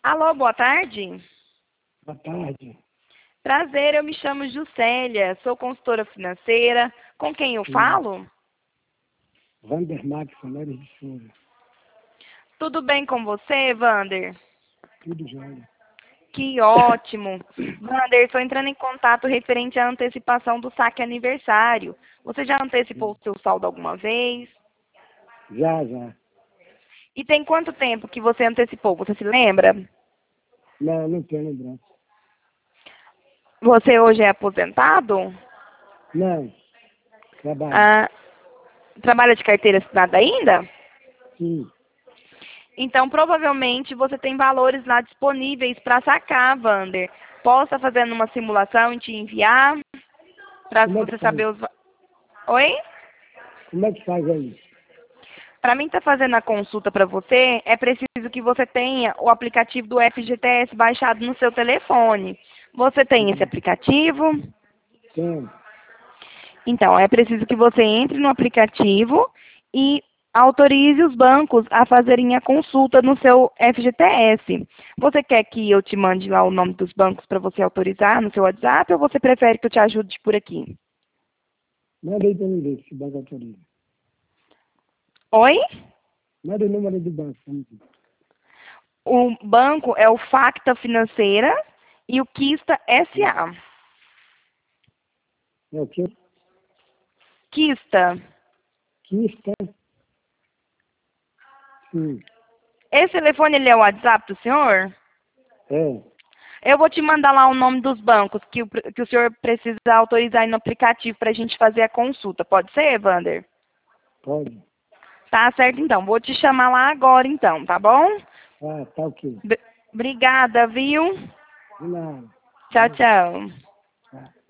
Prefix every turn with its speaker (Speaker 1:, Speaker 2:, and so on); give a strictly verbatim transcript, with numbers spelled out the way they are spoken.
Speaker 1: Alô, boa tarde.
Speaker 2: Boa tarde.
Speaker 1: Prazer, eu me chamo Juscelia, sou consultora financeira. Com quem eu
Speaker 2: Sim.
Speaker 1: falo?
Speaker 2: Vander Max, Soares de Souza.
Speaker 1: Tudo bem com você, Vander?
Speaker 2: Tudo jóia.
Speaker 1: Que ótimo. Vander, estou entrando em contato referente à antecipação do saque aniversário. Você já antecipou o seu saldo alguma vez?
Speaker 2: Já, já.
Speaker 1: E tem quanto tempo que você antecipou? Você se lembra?
Speaker 2: Não, não tenho lembrança.
Speaker 1: Você hoje é aposentado?
Speaker 2: Não. Trabalho.
Speaker 1: Ah, trabalha de carteira assinada ainda?
Speaker 2: Sim.
Speaker 1: Então, provavelmente, você tem valores lá disponíveis para sacar, Vander. Posso estar fazendo uma simulação e te enviar para
Speaker 2: Como é que
Speaker 1: você
Speaker 2: faz?
Speaker 1: saber os... va- Oi?
Speaker 2: Como é que faz aí?
Speaker 1: Para mim estar fazendo a consulta para você, é preciso que você tenha o aplicativo do F G T S baixado no seu telefone. Você tem esse
Speaker 2: Hum,
Speaker 1: aplicativo?
Speaker 2: Tenho.
Speaker 1: Então, é preciso que você entre no aplicativo e autorize os bancos a fazerem a consulta no seu F G T S. Você quer que eu te mande lá o nome dos bancos para você autorizar no seu WhatsApp ou você prefere que eu te ajude por aqui?
Speaker 2: Manda aí para mim ver se o banco autoriza.
Speaker 1: Oi?
Speaker 2: Manda o número do banco. Vamos ver.
Speaker 1: O banco é o Facta Financeira e o Quista S A.
Speaker 2: É o quê?
Speaker 1: Quista.
Speaker 2: Que está? Sim.
Speaker 1: Esse telefone ele é o WhatsApp do senhor?
Speaker 2: É.
Speaker 1: Eu vou te mandar lá o nome dos bancos que o, que o senhor precisa autorizar aí no aplicativo para a gente fazer a consulta. Pode ser, Vander?
Speaker 2: Pode.
Speaker 1: Tá certo, então. Vou te chamar lá agora, então, tá bom?
Speaker 2: Ah, tá ok.
Speaker 1: B- Obrigada, viu?
Speaker 2: De nada.
Speaker 1: Tchau, tchau.
Speaker 2: Tá.